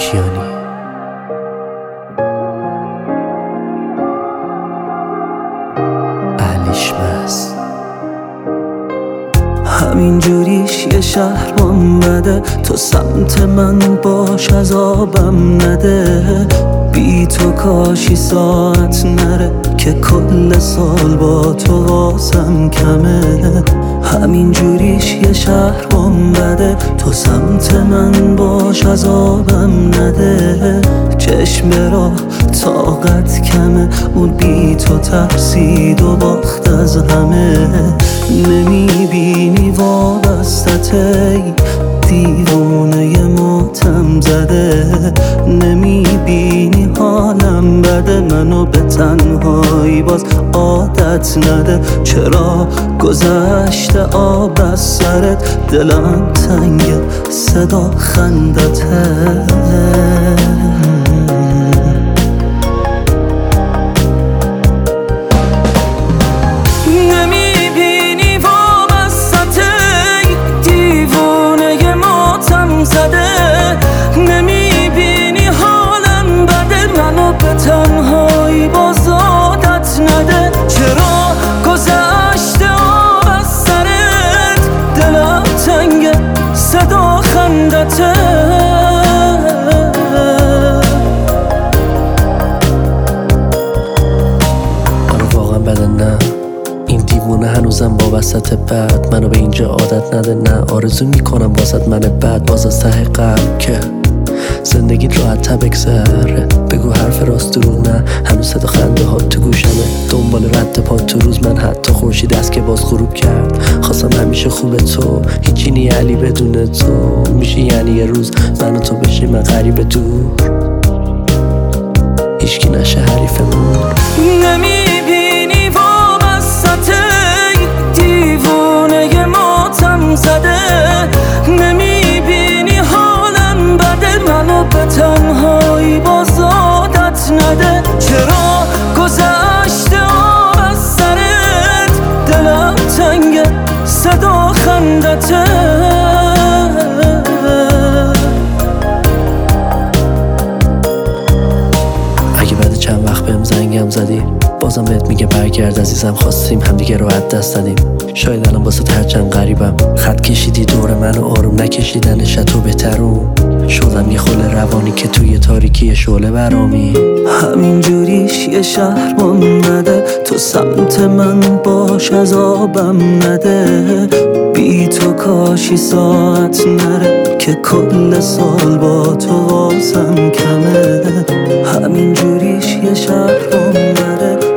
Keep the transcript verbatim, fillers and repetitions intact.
کیانی. اهلیش بس همین جوریش یه شهرم بده، تو سمت من باش عذابم نده. بی تو کاشی ساعت نره که کل سال با تو واسم کمه. همین جوریش یه شهرم بده، تو سمت من باش عذابم نده. چشم را طاقت کمه، اون بی تو ترسید و باخت از همه. نمیبینی وابستته دیوونه ماتم زده، نمیبینی حالم بده، منو به تنهایی باز عادت نده. چرا گذشته آب از سرت، دلم تنگه صدا خندته. تنهایی باز عادت نده. چرا گذشته آب از سرت، دلم تنگه صدا خندته. آره واقعا بده، نه این دیوونه هنوزم وابستت. بعد منو به اینجا عادت نده، نه آرزو میکنم واسط من بعد باز از ته قلب که زندگی راحت تا بگذره. بگو حرف راست دروغ نه، هنوز صدا خنده ها تو گوشمه. دنبال رد پا تو روز من، حتی خورشید است که باز غروب کرد. خواستم همیشه خوبه تو، هیچی نی علی بدون تو. میشه یعنی یه روز من و تو بشیم من غریب دور، هیچکی نشه حریفمون. نمیبینی وابسته دیوونه ماتم زده، نمیبینی حالم بده، منو به تنهایی باز عادت نده. چرا گذشته آب از سرت، دلم تنگه صدا خندته. اگه بعد چند وقت بهم زنگم زدی، بازم بهت میگه برگرد عزیزم. خواستیم همدیگه رو از دست دادیم، شاید الان واسه هرچند غریبم. خط کشیدی دور منو آروم نکشیدنش تو بهترون. شدم یه خل روانی که توی تاریکی شعله برامی. همین جوریش یه شهرم بده، تو سمت من باش عذابم نده. بی تو کاشی ساعت نره که کل سال با تو واسم کمه. همین جوریش یه شهرم بده،